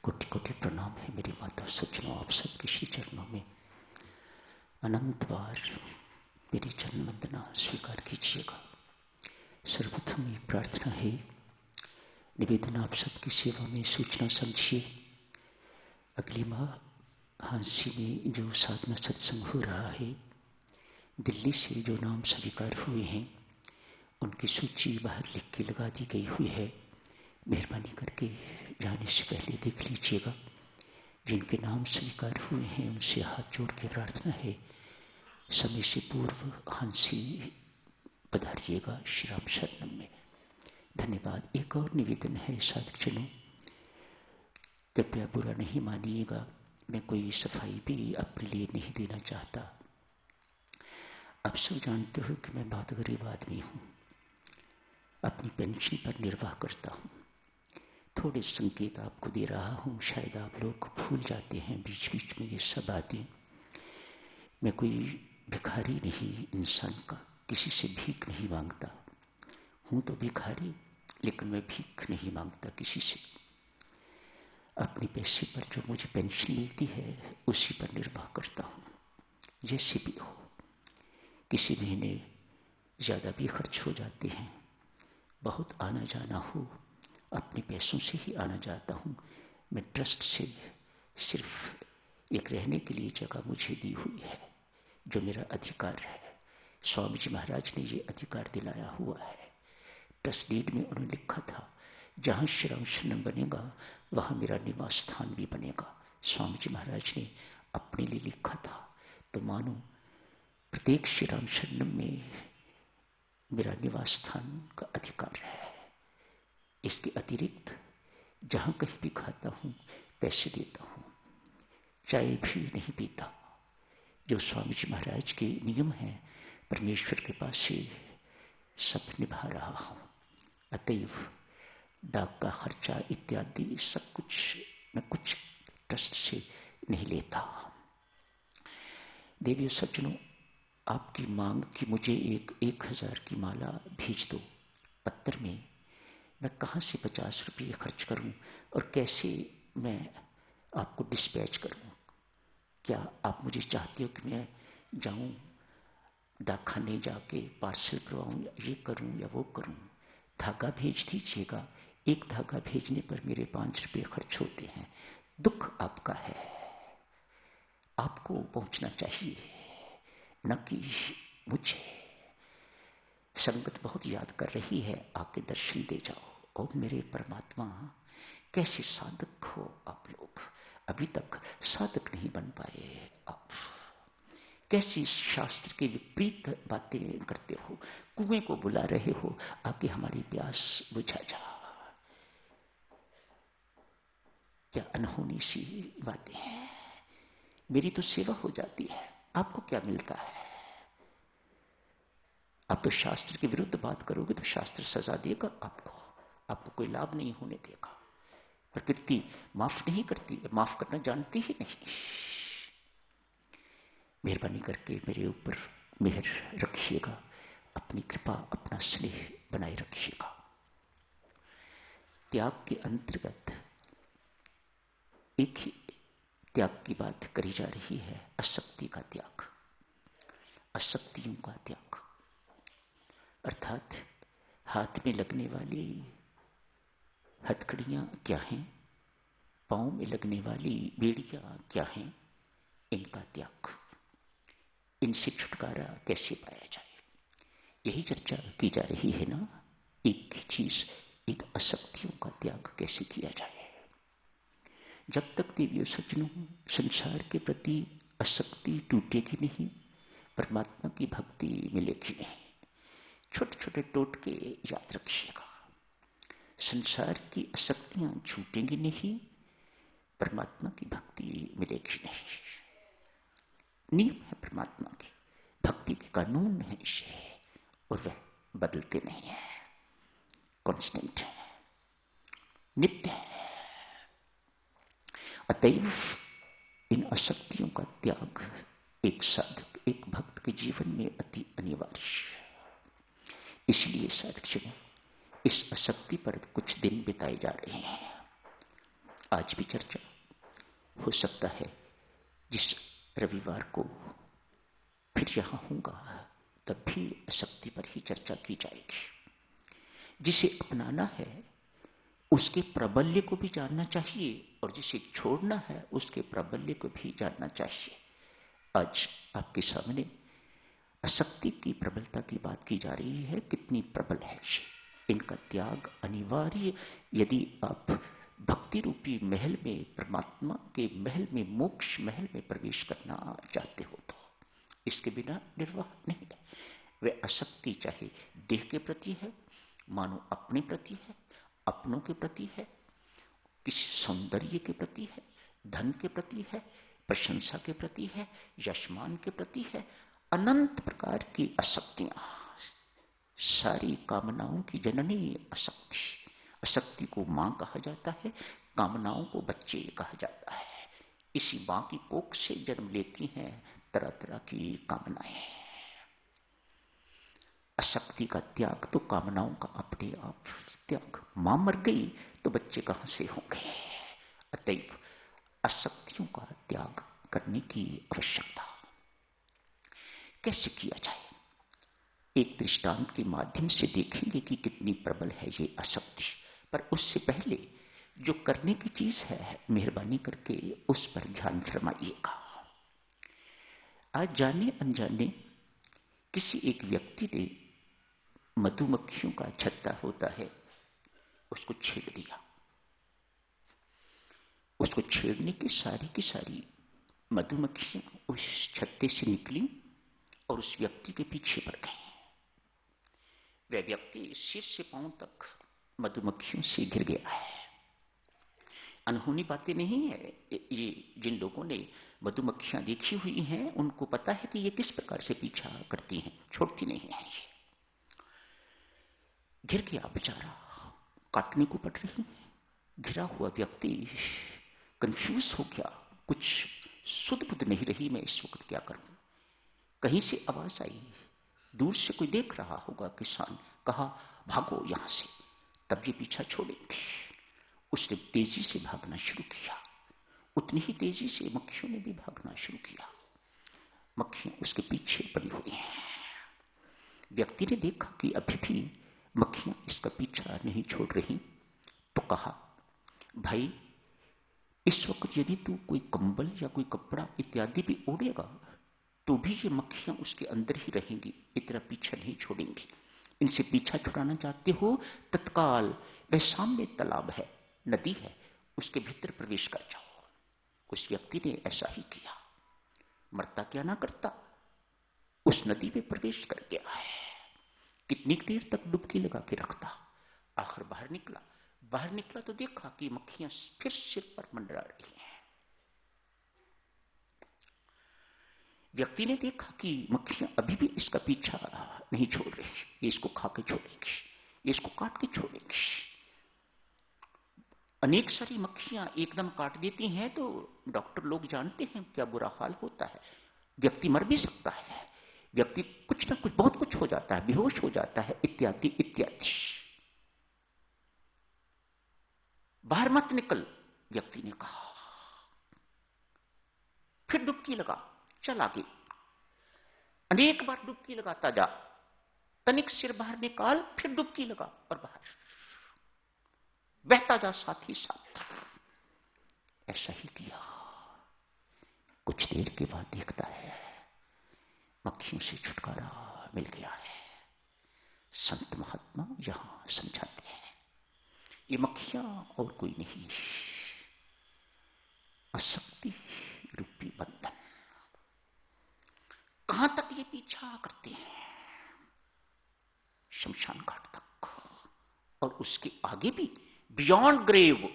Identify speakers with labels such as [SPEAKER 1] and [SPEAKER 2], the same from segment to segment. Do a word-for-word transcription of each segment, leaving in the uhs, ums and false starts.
[SPEAKER 1] कोटि कोटि प्रणाम है मेरी माता सज्जनों, आप सबके श्री चरणों में अनंत बार मेरी चरण वंदना स्वीकार कीजिएगा। सर्वप्रथम एक प्रार्थना है, निवेदन आप सबकी सेवा में सूचना समझिए। अगली माह हांसी में जो साधना सत्संग हो रहा है, दिल्ली से जो नाम स्वीकार हुए हैं उनकी सूची बाहर लिख के लगा दी गई हुई है। मेहरबानी करके जाने से पहले देख लीजिएगा। जिनके नाम स्वीकार हुए हैं उनसे हाथ जोड़ के प्रार्थना है, समय से पूर्व हांसी पधारिएगा श्री राम शरणम में। धन्यवाद। एक और निवेदन है साधकजनों, कृपया बुरा नहीं मानिएगा, मैं कोई सफाई भी अपने लिए नहीं देना चाहता। आप सब जानते हो कि मैं बहुत गरीब आदमी हूँ, अपनी पेंशन पर निर्वाह करता हूँ। थोड़े संकेत आपको दे रहा हूँ, शायद आप लोग भूल जाते हैं बीच बीच में ये सब बातें। मैं कोई भिखारी नहीं, इंसान का किसी से भीख नहीं मांगता हूँ, तो भिखारी, लेकिन मैं भीख नहीं मांगता किसी से। अपने पैसे पर जो मुझे पेंशन मिलती है उसी पर निर्वाह करता हूँ। जैसे भी हो, किसी महीने ज़्यादा भी खर्च हो जाते हैं, बहुत आना जाना हो, अपने पैसों से ही आना जाता हूँ। मैं ट्रस्ट से सिर्फ एक रहने के लिए जगह मुझे दी हुई है जो मेरा अधिकार है। स्वामी जी महाराज ने ये अधिकार दिलाया हुआ है। ट्रस्ट डीड में उन्होंने लिखा था, जहाँ श्री राम शरणम बनेगा वहाँ मेरा निवास स्थान भी बनेगा। स्वामी जी महाराज ने अपने लिए लिखा था, तो मानो प्रत्येक श्री राम शरणम में मेरा निवास स्थान का अधिकार है। इसके अतिरिक्त जहाँ कहीं भी खाता हूँ, पैसे देता हूँ, चाय भी नहीं पीता। जो स्वामी जी महाराज के नियम हैं, परमेश्वर के पास से सब निभा रहा हूँ। अतएव डाक का खर्चा इत्यादि सब कुछ मैं कुछ ट्रस्ट से नहीं लेता। देवी सज्जनों, आपकी मांग कि मुझे एक एक हजार की माला भेज दो पत्थर में, मैं कहाँ से पचास रुपये खर्च करूं और कैसे मैं आपको डिस्पैच करूं? क्या आप मुझे चाहते हो कि मैं जाऊं डाकखाने जाके पार्सल करवाऊं, या ये करूं या वो करूं? धागा भेज दीजिएगा। एक धागा भेजने पर मेरे पांच रुपये खर्च होते हैं। दुख आपका है, आपको पहुंचना चाहिए, न कि मुझे। संगत बहुत याद कर रही है, आके दर्शन दे जाओ। और मेरे परमात्मा, कैसे साधक हो आप लोग, अभी तक साधक नहीं बन पाए आप। कैसी शास्त्र के विपरीत बातें करते हो, कुएं को बुला रहे हो, आके हमारी प्यास बुझा जा। क्या अनहोनी सी बातें हैं। मेरी तो सेवा हो जाती है, आपको क्या मिलता है? आप तो शास्त्र के विरुद्ध बात करोगे तो शास्त्र सजा देगा आपको, आपको कोई लाभ नहीं होने देगा। प्रकृति माफ नहीं करती, माफ करना जानती ही नहीं। मेहरबानी करके मेरे ऊपर मेहर रखिएगा, अपनी कृपा अपना स्नेह बनाए रखिएगा। त्याग के अंतर्गत एक ही त्याग की बात करी जा रही है, असक्ति का त्याग, असक्तियों का त्याग। अर्थात हाथ में लगने वाली हथकड़ियां क्या हैं, पांव में लगने वाली बेड़ियां क्या हैं, इनका त्याग। इनसे छुटकारा कैसे पाया जाए, यही चर्चा की जा रही है ना। एक ही चीज, इन असक्तियों का त्याग कैसे किया जाए। जब तक देवियों सज्जनों संसार के प्रति असक्ति टूटेगी नहीं, परमात्मा की भक्ति मिलेगी नहीं। छोटे छोटे टोटके याद रखिएगा। संसार की असक्तियां छूटेंगी नहीं, परमात्मा की भक्ति मिलेगी नहीं। नियम है परमात्मा के, भक्ति के कानून है इसे, और वह बदलते नहीं है, कांस्टेंट है, नित्य है। अतएव इन असक्तियों का त्याग एक साधक, एक भक्त के जीवन में अति अनिवार्य है। इसलिए साधक जन इस असक्ति पर कुछ दिन बिताए जा रहे हैं। आज भी चर्चा हो सकता है। जिस रविवार को फिर यहां होगा तब भी आसक्ति पर ही चर्चा की जाएगी। जिसे अपनाना है उसके प्राबल्य को भी जानना चाहिए और जिसे छोड़ना है उसके प्राबल्य को भी जानना चाहिए। आज आपके सामने आसक्ति की प्रबलता की बात की जा रही है। कितनी प्रबल है इनका त्याग अनिवार्य। यदि आप भक्ति रूपी महल में, परमात्मा के महल में, मोक्ष महल में प्रवेश करना चाहते हो तो इसके बिना निर्वाह नहीं है। वह आसक्ति चाहे देह के प्रति है, मानो अपने प्रति है, अपनों के प्रति है, किसी सौंदर्य के प्रति है, धन के प्रति है, प्रशंसा के प्रति है, यशमान के प्रति है, अनंत प्रकार की आसक्तियां, सारी कामनाओं की जननी आसक्ति। आसक्ति को मां कहा जाता है, कामनाओं को बच्चे कहा जाता है। इसी मां की कोख से जन्म लेती हैं तरह तरह की कामनाएं। आसक्ति का त्याग तो कामनाओं का अपने आप त्याग। मां मर गई तो बच्चे कहां से होंगे? अतएव आसक्तियों का त्याग करने की आवश्यकता। कैसे किया जाए? एक दृष्टांत के माध्यम से देखेंगे कि कितनी प्रबल है ये आसक्ति। पर उससे पहले जो करने की चीज है, मेहरबानी करके उस पर ध्यान फरमाइएगा। आज जाने अनजाने किसी एक व्यक्ति ने मधुमक्खियों का छत्ता होता है, उसको छेड़ दिया। उसको छेड़ने की सारी की सारी मधुमक्खियां उस छत्ते से निकली और उस व्यक्ति के पीछे पड़ गई। वह व्यक्ति सिर से पांव तक मधुमक्खियों से घिर गया है। अनहोनी बातें नहीं है ये। जिन लोगों ने मधुमक्खियां देखी हुई हैं उनको पता है कि ये किस प्रकार से पीछा करती हैं, छोड़ती नहीं है। ये घिर गया बेचारा, काटने को पड़ रही। घिरा हुआ व्यक्ति कंफ्यूज हो गया, कुछ सुध बुध नहीं रही, मैं इस वक्त क्या करूं। कहीं से आवाज आई, दूर से कोई देख रहा होगा किसान, कहा भागो यहां से, तब ये पीछा छोड़ेंगे। उसने तेजी से भागना शुरू किया। उतनी ही तेजी से मक्खियों ने भी भागना शुरू किया। मक्खियां उसके पीछे पड़ी हुई हैं। व्यक्ति ने देखा कि अभी भी मक्खियां इसका पीछा नहीं छोड़ रही, तो कहा भाई इस वक्त यदि तू कोई कंबल या कोई कपड़ा इत्यादि भी ओढ़ेगा तो भी ये मक्खियां उसके अंदर ही रहेंगी, इतना पीछा नहीं छोड़ेंगी। इनसे पीछा छुड़ाना चाहते हो, तत्काल वह सामने तालाब है, नदी है, उसके भीतर प्रवेश कर जाओ। उस व्यक्ति ने ऐसा ही किया। मरता क्या ना करता, उस नदी में प्रवेश कर गया है। कितनी देर तक डुबकी लगा के रखता, आखिर बाहर निकला। बाहर निकला तो देखा कि मक्खियां फिर सिर पर मंडरा रही हैं। व्यक्ति ने देखा कि मक्खियां अभी भी इसका पीछा नहीं छोड़ रही, ये इसको खा के छोड़ेंगी, ये इसको काट के छोड़ेंगी। अनेक सारी मक्खियां एकदम काट देती हैं तो डॉक्टर लोग जानते हैं क्या बुरा हाल होता है। व्यक्ति मर भी सकता है, व्यक्ति कुछ ना कुछ बहुत कुछ हो जाता है, बेहोश हो जाता है, इत्यादि इत्यादि। बाहर मत निकल, व्यक्ति ने कहा। फिर डुबकी लगा, चल आगे। अनेक बार डुबकी लगाता जा, तनिक सिर बाहर निकाल, फिर डुबकी लगा और बाहर बहता जा साथ ही साथ। ऐसा ही किया। कुछ देर के बाद देखता है मक्खियों से छुटकारा मिल गया है। संत महात्मा यहां समझाते हैं ये मक्खियां और कोई नहीं, आसक्ति रूपी बंधन। कहां तक ये पीछा करते हैं? शमशान घाट तक, और उसके आगे भी, बियॉन्ड ग्रेव।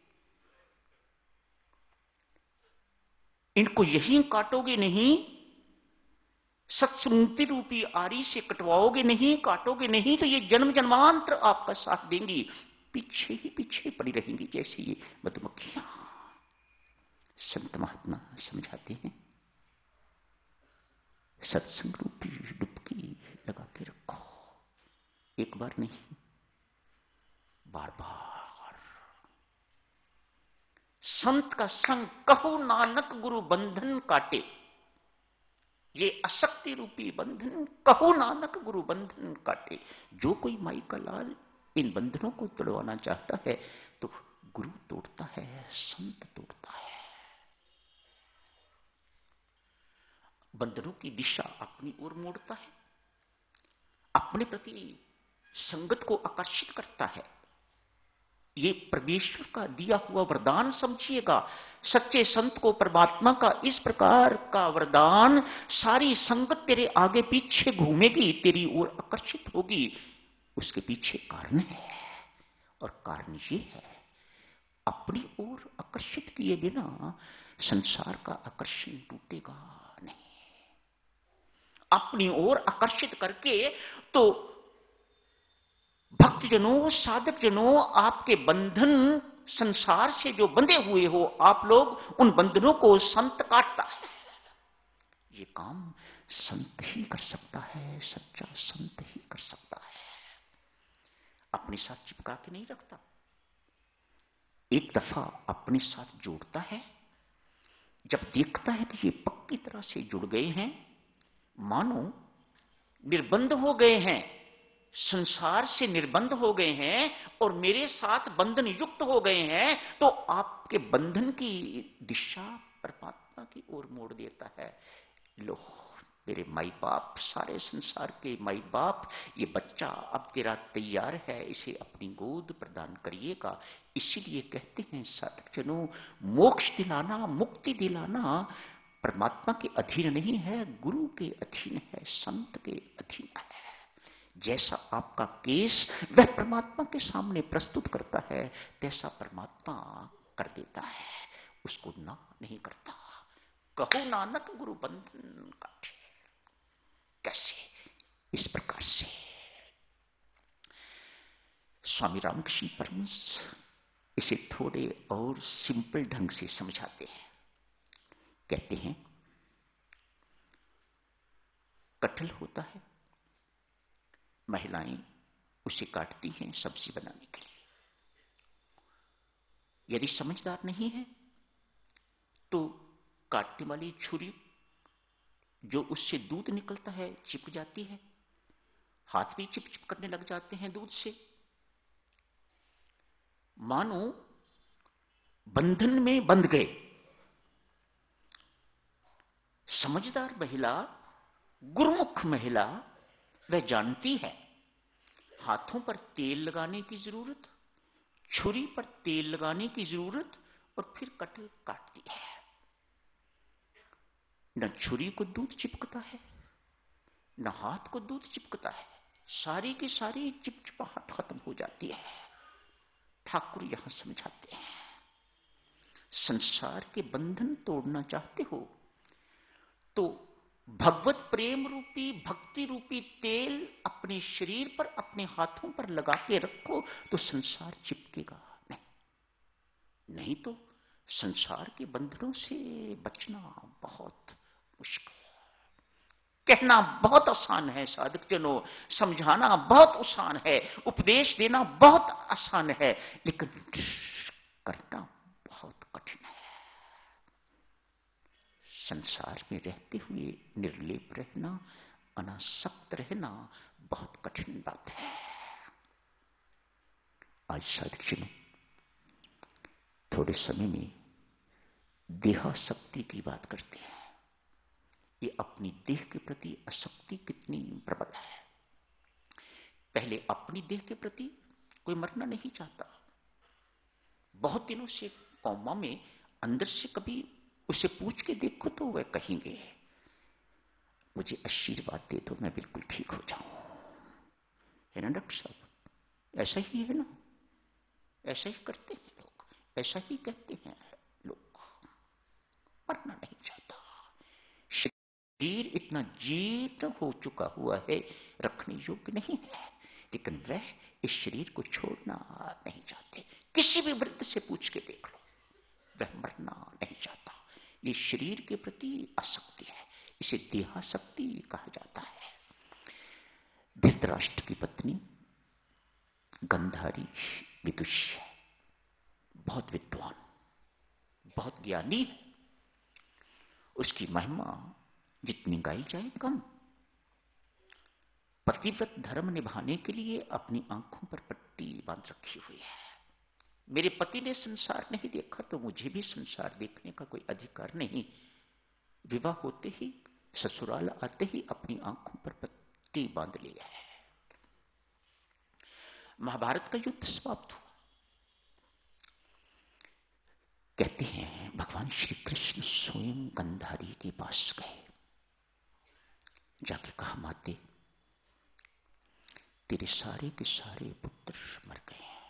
[SPEAKER 1] इनको यहीं काटोगे नहीं, सत्संगति रूपी आरी से कटवाओगे नहीं, काटोगे नहीं, तो ये जन्म जन्मांतर आपका साथ देंगी, पीछे ही पीछे पड़ी रहेंगी जैसे ये मधुमक्खियां। संत महात्मा समझाते हैं सत्संग रूपी डुबकी लगा के रखो। एक बार नहीं, बार बार। संत का संग कहु नानक गुरु बंधन काटे। ये अशक्ति रूपी बंधन कहु नानक गुरु बंधन काटे। जो कोई माई का लाल इन बंधनों को तोड़वाना चाहता है तो गुरु तोड़ता है, संत तोड़ता है। बंधनों की दिशा अपनी ओर मोड़ता है, अपने प्रति संगत को आकर्षित करता है। ये परमेश्वर का दिया हुआ वरदान समझिएगा। सच्चे संत को परमात्मा का इस प्रकार का वरदान, सारी संगत तेरे आगे पीछे घूमेगी, तेरी ओर आकर्षित होगी। उसके पीछे कारण है, और कारण ये है, अपनी ओर आकर्षित किए बिना संसार का आकर्षण टूटेगा नहीं। अपनी ओर आकर्षित करके तो भक्तजनों, साधक जनों, आपके बंधन संसार से जो बंधे हुए हो आप लोग, उन बंधनों को संत काटता है। ये काम संत ही कर सकता है, सच्चा संत ही कर सकता है। अपने साथ चिपका के नहीं रखता, एक दफा अपने साथ जोड़ता है। जब देखता है कि ये पक्की तरह से जुड़ गए हैं, मानो निर्बंध हो गए हैं, संसार से निर्बंध हो गए हैं और मेरे साथ बंधन युक्त हो गए हैं, तो आपके बंधन की दिशा परमात्मा की ओर मोड़ देता है। लो मेरे माई बाप, सारे संसार के माई बाप, ये बच्चा अब तेरा तैयार है, इसे अपनी गोद प्रदान करिएगा। इसीलिए कहते हैं साधक जनों, मोक्ष दिलाना, मुक्ति दिलाना परमात्मा के अधीन नहीं है, गुरु के अधीन है, संत के अधीन है। जैसा आपका केस वह परमात्मा के सामने प्रस्तुत करता है, तैसा परमात्मा कर देता है, उसको ना नहीं करता। कहो नानक गुरु बंधन काटे। कैसे? इस प्रकार से स्वामी रामकृष्ण परमहंस इसे थोड़े और सिंपल ढंग से समझाते हैं। कहते हैं, कटहल होता है, महिलाएं उसे काटती हैं सब्जी बनाने के लिए। यदि समझदार नहीं है तो काटने वाली छुरी जो उससे दूध निकलता है चिपक जाती है, हाथ भी चिप चिप करने लग जाते हैं दूध से। मानो बंधन में बंध गए। समझदार महिला, गुरुमुख महिला, वह जानती है हाथों पर तेल लगाने की जरूरत, छुरी पर तेल लगाने की जरूरत, और फिर कटहल काटती है। न छुरी को दूध चिपकता है, न हाथ को दूध चिपकता है, सारी की सारी चिपचिपाहट खत्म हो जाती है। ठाकुर यहां समझाते हैं, संसार के बंधन तोड़ना चाहते हो तो भगवत प्रेम रूपी, भक्ति रूपी तेल अपने शरीर पर, अपने हाथों पर लगा के रखो, तो संसार चिपकेगा नहीं। नहीं तो संसार के बंधनों से बचना बहुत मुश्किल है। कहना बहुत आसान है साधक जनों, समझाना बहुत आसान है, उपदेश देना बहुत आसान है, लेकिन करना बहुत कठिन है। संसार में रहते हुए निर्लेप रहना, अनासक्त रहना बहुत कठिन बात है। आज साधक जनों थोड़े समय में देहासक्ति की बात करते हैं। ये अपनी देह के प्रति आसक्ति कितनी प्रबल है। पहले अपनी देह के प्रति कोई मरना नहीं चाहता। बहुत दिनों से कौमा में अंदर से कभी उसे पूछ के देखो तो वह कहेंगे, मुझे आशीर्वाद दे दो, मैं बिल्कुल ठीक हो जाऊं। है ना डॉक्टर साहब? ऐसा ही है ना, ऐसा ही करते हैं लोग, ऐसा ही कहते हैं लोग। मरना नहीं चाहता। शरीर इतना जीर्ण हो चुका हुआ है, रखने योग्य नहीं है, लेकिन वह इस शरीर को छोड़ना नहीं चाहते। किसी भी वृद्ध से पूछ के देख लो, वह मरना नहीं चाहता। ये शरीर के प्रति आसक्ति है, इसे देहासक्ति कहा जाता है। धृतराष्ट्र की पत्नी गंधारी विदुषी, बहुत विद्वान, बहुत ज्ञानी है, उसकी महिमा जितनी गाई जाए कम। पतिव्रत धर्म निभाने के लिए अपनी आंखों पर पट्टी बांध रखी हुई है। मेरे पति ने संसार नहीं देखा तो मुझे भी संसार देखने का कोई अधिकार नहीं। विवाह होते ही, ससुराल आते ही अपनी आंखों पर पट्टी बांध लिया है। महाभारत का युद्ध समाप्त हुआ। कहते हैं भगवान श्री कृष्ण स्वयं गंधारी के पास गए, जाके कहा, माते तेरे सारे के सारे पुत्र मर गए हैं।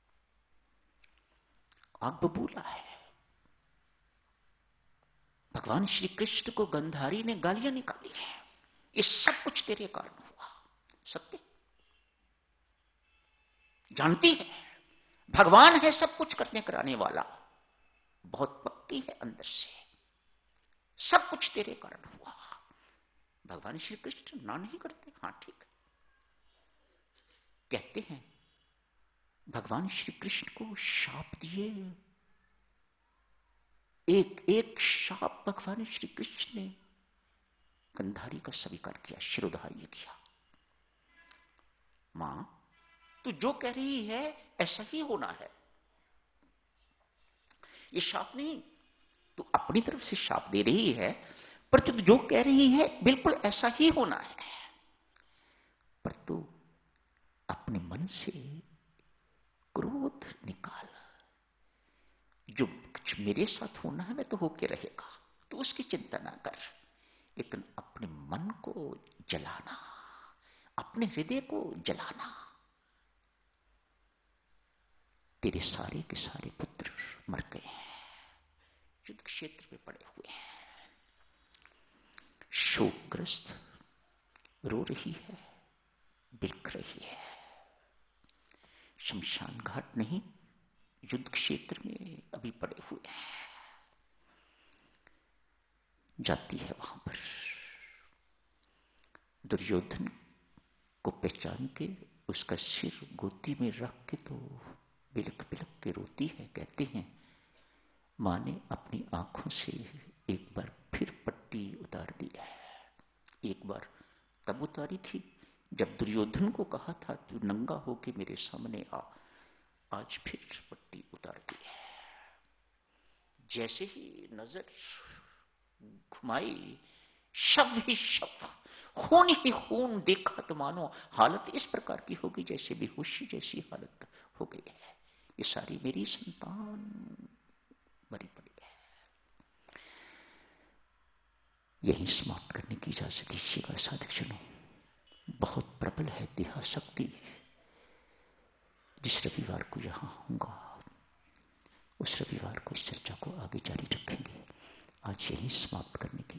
[SPEAKER 1] आग बबूला है। भगवान श्री कृष्ण को गंधारी ने गालियां निकाली हैं, ये सब कुछ तेरे कारण हुआ। सत्य जानती है, भगवान है सब कुछ करने कराने वाला, बहुत पक्की है अंदर से, सब कुछ तेरे कारण हुआ। भगवान श्री कृष्ण ना नहीं करते, हां ठीक है। कहते हैं भगवान श्री कृष्ण को शाप दिए, एक एक शाप भगवान श्री कृष्ण ने गंधारी का स्वीकार किया, शिरोधार्य किया। मां तू जो कह रही है ऐसा ही होना है, ये शाप नहीं, तू अपनी तरफ से शाप दे रही है, पर तू जो कह रही है बिल्कुल ऐसा ही होना है। पर तू अपने मन से क्रोध निकाल, जो कुछ मेरे साथ होना है मैं तो होके रहेगा, तो उसकी चिंता ना कर, लेकिन अपने मन को जलाना, अपने हृदय को जलाना। तेरे सारे के सारे पुत्र मर गए हैं, युद्ध क्षेत्र में पड़े हुए हैं, शोकग्रस्त रो रही है, बिलख रही है। शमशान घाट नहीं, युद्ध क्षेत्र में अभी पड़े हुए हैं। जाती है वहां पर, दुर्योधन को पहचान के उसका सिर गोदी में रख के तो बिलख बिलख के रोती है। कहते हैं मां ने अपनी आंखों से एक बार फिर पट्टी उतार दी है। एक बार तब उतारी थी जब दुर्योधन को कहा था तू नंगा होके मेरे सामने आ, आज फिर पट्टी उतार दी है। जैसे ही नजर घुमाई, शव ही शव, खून ही खून देखा तो मानो हालत इस प्रकार की होगी जैसे बेहोशी जैसी हालत हो गई है। ये सारी मेरी संतान मरी पड़ी है। यही समाप्त करने की इजाजत दीजिएगा साधकजनों। बहुत प्रबल है देहाशक्ति। जिस रविवार को यहां होऊंगा उस रविवार को इस चर्चा को आगे जारी रखेंगे। आज यही समाप्त करने